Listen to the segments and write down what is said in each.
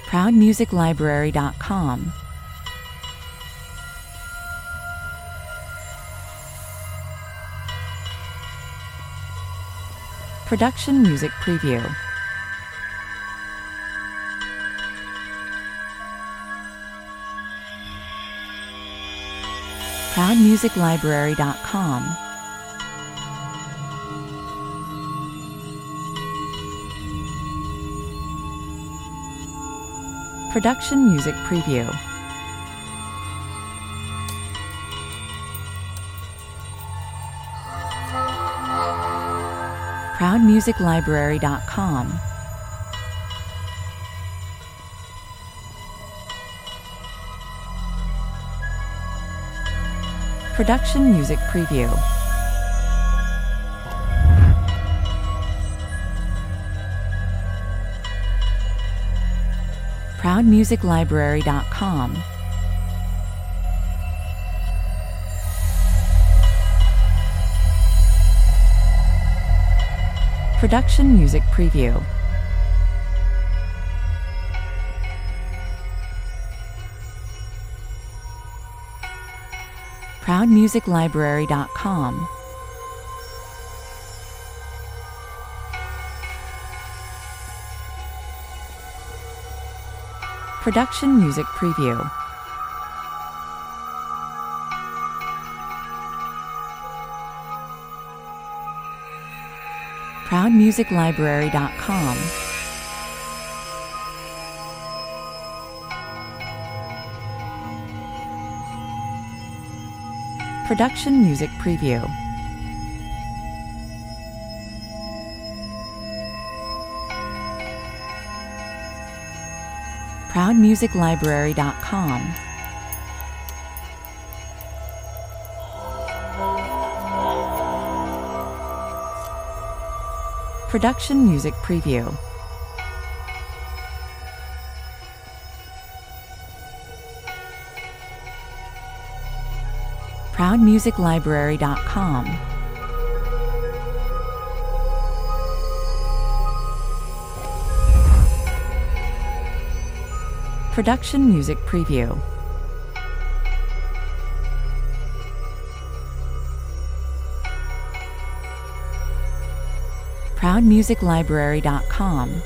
ProudMusicLibrary.com. Production Music Preview. ProudMusicLibrary.com. Production Music Preview. ProudMusicLibrary.com. Production Music Preview. ProudMusicLibrary.com. Production Music Preview. ProudMusicLibrary.com. Production Music Preview. ProudMusicLibrary.com. Production Music Preview. ProudMusicLibrary.com. Production Music Preview. ProudMusicLibrary.com. Production Music Preview. ProudMusicLibrary.com.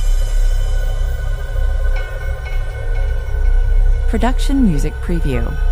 Production Music Preview.